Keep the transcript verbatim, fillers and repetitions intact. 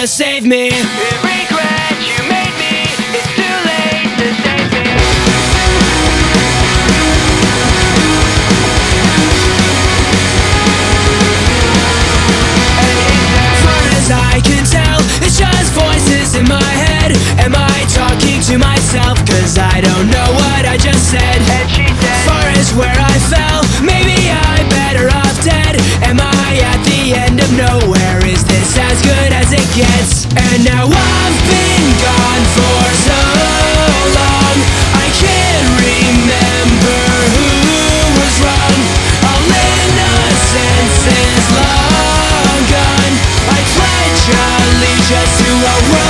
to save me. Regret you made me, it's too late to save me. Far as I can tell, it's just voices in my head. Am I talking to myself? Cause I don't know what I just said. And she said, Far as where I fell, maybe I'm better off dead. Am I at the end of nowhere? Is this as good as it gets? And now I've been gone for so long, I can't remember who was wrong. All innocence is long gone. I pledge allegiance to a world